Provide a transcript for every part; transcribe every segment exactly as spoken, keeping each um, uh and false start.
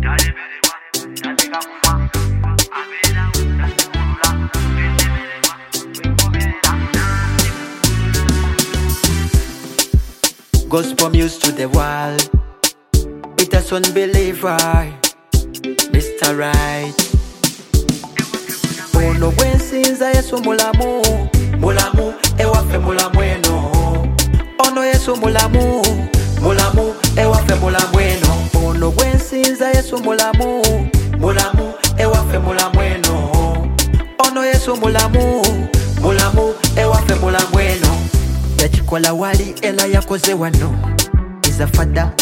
Gospel music to the world. It is unbeliever, Mister Right. Ono bwensinza Yesu mulamu, mulamu ewafe mulamu eno. Ono Yesu mulamu, mulamu ewafe mulamu eno. Ono bwensinza Yesu mulamu, mulamu ewafe mulamu eno. Ono Yesu mulamu, mulamu ewafe mulamu eno. Yachikola wali ela yakoze wano Iza fada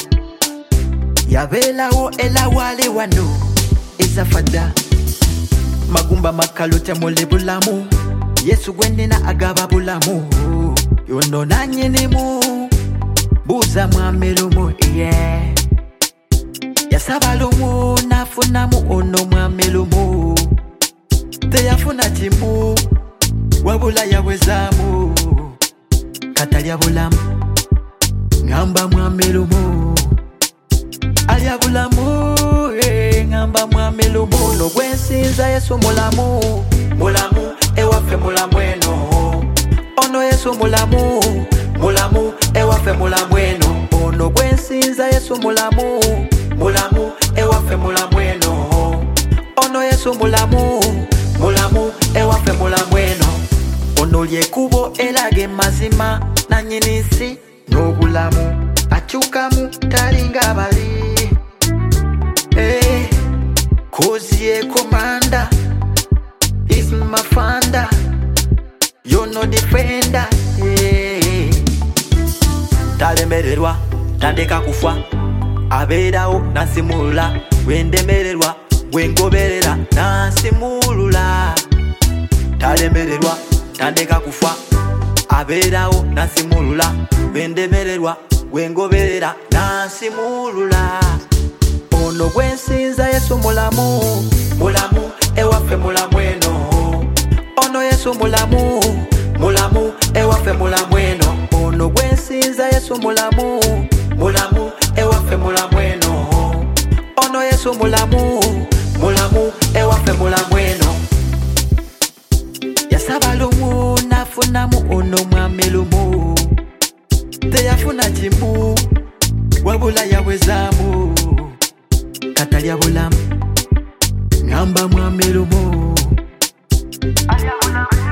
Yabela o ela wali wano Iza fada Magumba makalute mole bulamu Yesu gwendina agaba bulamu Yono nanyini mu Buza mwamelumu yeah Yasabalumu nafunamu ono mwamelumu Teyafuna timu Wabula yawezamu Katalya bulamu Ngamba mwamelumu Alya bulamu eh, Ngamba mwamelumu Ono gwensinza Yesu mulamu, mulamu ewafe mulamu eno. Ono Yesu mulamu, mulamu ewafe mulamu eno. Ono gwensinza Yesu mulamu, mulamu ewafe mulamu eno. Ono Yesu mulamu, mulamu ewafe mulamu eno. Ono lyekubo elage mazima na nyinisi n'obulamu akyukamu talinga bali hey, cause ye commander is my founder, you no defender hey. Talemererwa tandeka kufa abeerawo nasimulula wendemererwa wengoberera nasimulula. Talemererwa tandeka kufa abeerawo nasimulula wendemererwa wengoberera nasimulula. Ono gwensinza Yesu mulamu, mulamu ewafe mulamu eno. Ono Yesu mulamu, mulamu ewafe mulamu eno. Ono gwensinza Yesu mulamu, mulamu ewafe mulamu eno. Ono Yesu mulamu, mulamu ewafe mulamu eno. Yasabalumu nafunamu ono mwamelumu Teyafuna timu Wabula yawezamu Katalya bulamu Ngamba mwamelumu Alya bulamu